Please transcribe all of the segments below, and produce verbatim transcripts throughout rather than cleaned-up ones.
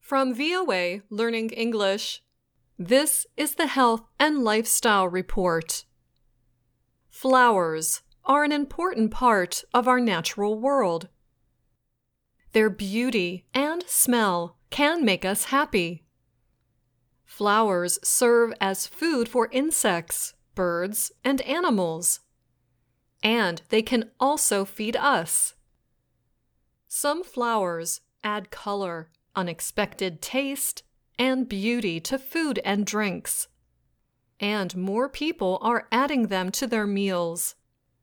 From V O A Learning English, this is the Health and Lifestyle Report. Flowers are an important part of our natural world. Their beauty and smell can make us happy. Flowers serve as food for insects, birds, and animals. And they can also feed us. Some flowers add color, unexpected taste, and beauty to food and drinks. And more people are adding them to their meals.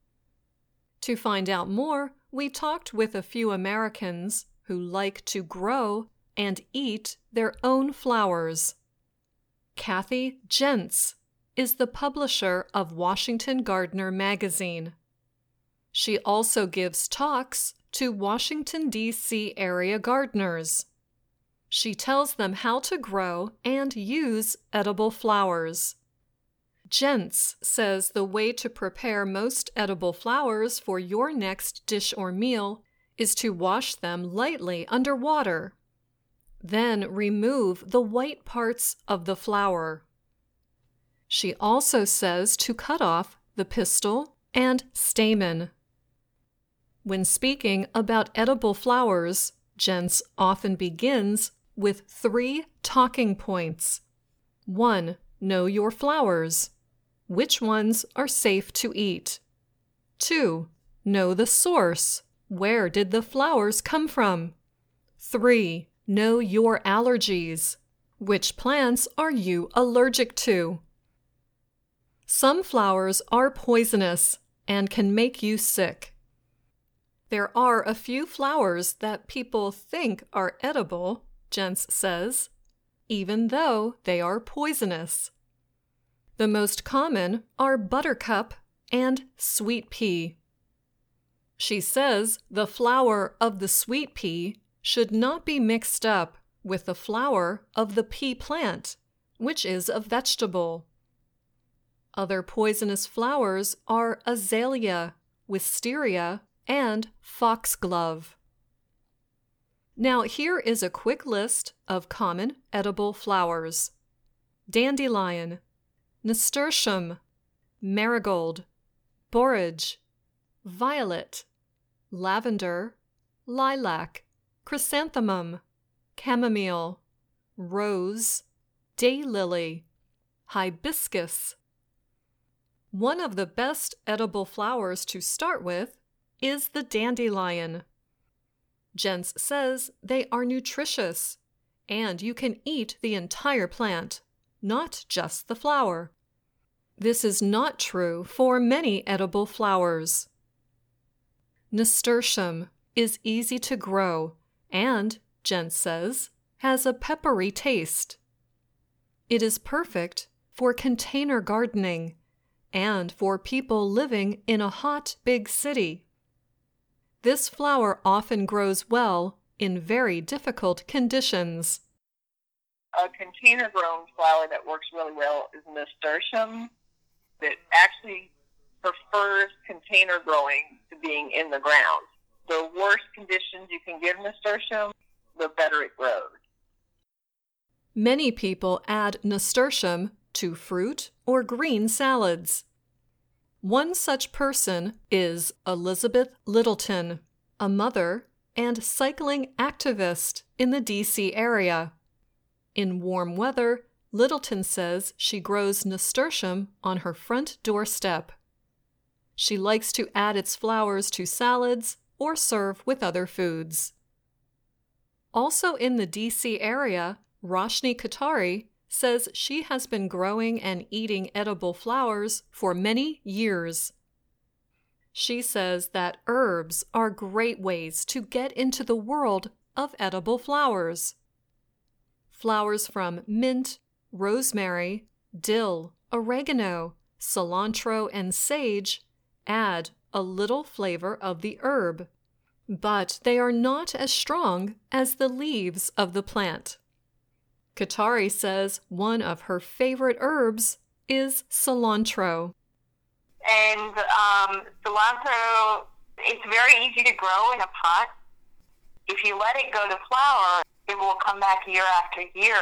To find out more, we talked with a few Americans who like to grow and eat their own flowers. Kathy Jentz is the publisher of Washington Gardener magazine. She also gives talks to Washington, D C area gardeners. She tells them how to grow and use edible flowers. Jentz says the way to prepare most edible flowers for your next dish or meal is to wash them lightly under water. Then remove the white parts of the flower. She also says to cut off the pistil and stamen. When speaking about edible flowers, Jentz often begins with three talking points. One, know your flowers. Which ones are safe to eat? Two, know the source. Where did the flowers come from? Three, know your allergies. Which plants are you allergic to? Some flowers are poisonous and can make you sick. There are a few flowers that people think are edible, Jentz says, even though they are poisonous. The most common are buttercup and sweet pea. She says the flower of the sweet pea should not be mixed up with the flower of the pea plant, which is a vegetable. Other poisonous flowers are azalea, wisteria, and foxglove. Now here is a quick list of common edible flowers. Dandelion, nasturtium, marigold, borage, violet, lavender, lilac, chrysanthemum, chamomile, rose, daylily, hibiscus. One of the best edible flowers to start with is the dandelion. Jentz says they are nutritious, and you can eat the entire plant, not just the flower. This is not true for many edible flowers. Nasturtium is easy to grow and, Jentz says, has a peppery taste. It is perfect for container gardening and for people living in a hot big city. This flower often grows well in very difficult conditions. A container-grown flower that works really well is nasturtium. It actually prefers container growing to being in the ground. The worse conditions you can give nasturtium, the better it grows. Many people add nasturtium to fruit or green salads. One such person is Elizabeth Littleton, a mother and cycling activist in the D C area. In warm weather, Littleton says she grows nasturtium on her front doorstep. She likes to add its flowers to salads or serve with other foods. Also in the D C area, Roshni Katari says she has been growing and eating edible flowers for many years. She says that herbs are great ways to get into the world of edible flowers. Flowers from mint, rosemary, dill, oregano, cilantro, and sage add a little flavor of the herb, but they are not as strong as the leaves of the plant. Katari says one of her favorite herbs is cilantro. And um, cilantro, it's very easy to grow in a pot. If you let it go to flower, it will come back year after year.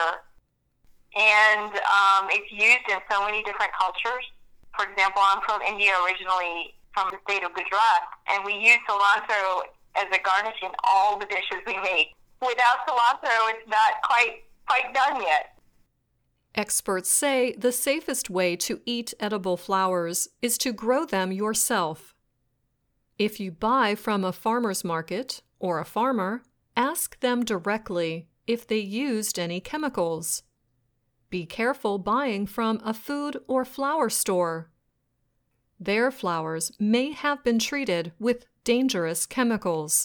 And um, it's used in so many different cultures. For example, I'm from India originally, from the state of Gujarat, and we use cilantro as a garnish in all the dishes we make. Without cilantro, it's not quite quite done yet. Experts say the safest way to eat edible flowers is to grow them yourself. If you buy from a farmer's market or a farmer, ask them directly if they used any chemicals. Be careful buying from a food or flower store. Their flowers may have been treated with dangerous chemicals.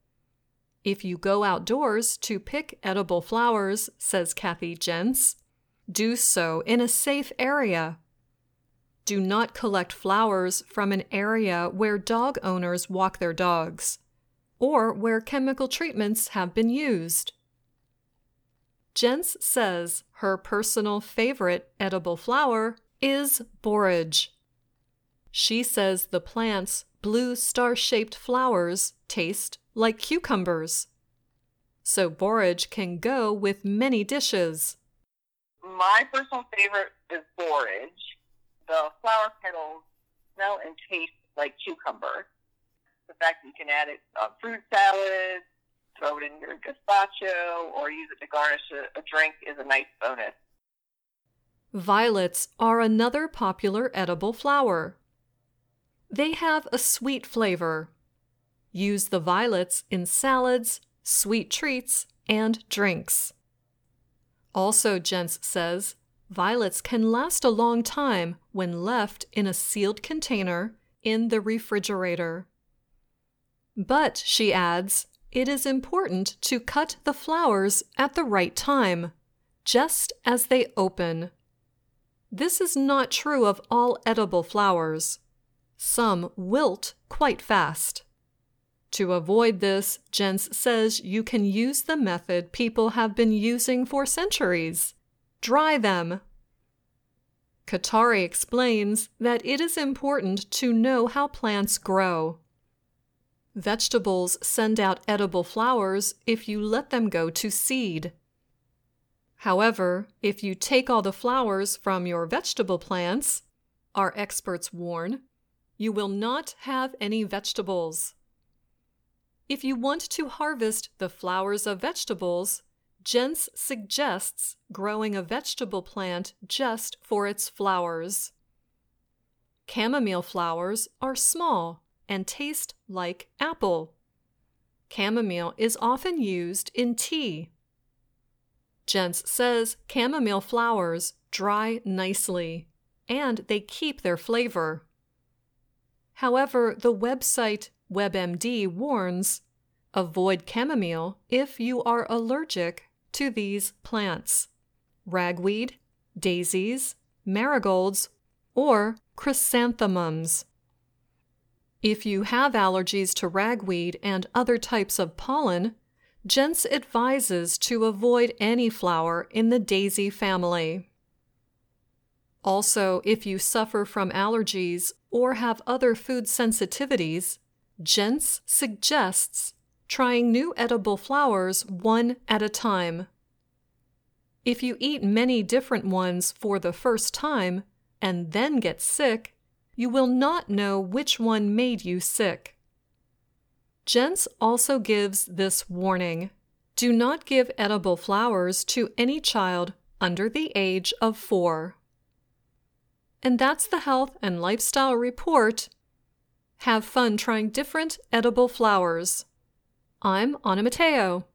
If you go outdoors to pick edible flowers, says Kathy Jentz, do so in a safe area. Do not collect flowers from an area where dog owners walk their dogs, or where chemical treatments have been used. Jentz says her personal favorite edible flower is borage. She says the plant's blue star-shaped flowers taste like cucumbers. So borage can go with many dishes. My personal favorite is borage. The flower petals smell and taste like cucumber. The fact that you can add it on fruit salad, throw it in your gazpacho, or use it to garnish a, a drink is a nice bonus. Violets are another popular edible flower. They have a sweet flavor. Use the violets in salads, sweet treats, and drinks. Also, Jentz says, violets can last a long time when left in a sealed container in the refrigerator. But, she adds, it is important to cut the flowers at the right time, just as they open. This is not true of all edible flowers. Some wilt quite fast. To avoid this, Jentz says you can use the method people have been using for centuries. Dry them. Katari explains that it is important to know how plants grow. Vegetables send out edible flowers if you let them go to seed. However, if you take all the flowers from your vegetable plants, our experts warn, you will not have any vegetables. If you want to harvest the flowers of vegetables, Jentz suggests growing a vegetable plant just for its flowers. Chamomile flowers are small and taste like apple. Chamomile is often used in tea. Jentz says chamomile flowers dry nicely, and they keep their flavor. However, the website WebMD warns, avoid chamomile if you are allergic to these plants: ragweed, daisies, marigolds, or chrysanthemums. If you have allergies to ragweed and other types of pollen, Jentz advises to avoid any flower in the daisy family. Also, if you suffer from allergies or have other food sensitivities, Jentz suggests trying new edible flowers one at a time. If you eat many different ones for the first time and then get sick, you will not know which one made you sick. Jentz also gives this warning: do not give edible flowers to any child under the age of four. And that's the Health and Lifestyle Report. Have fun trying different edible flowers. I'm Anna Matteo.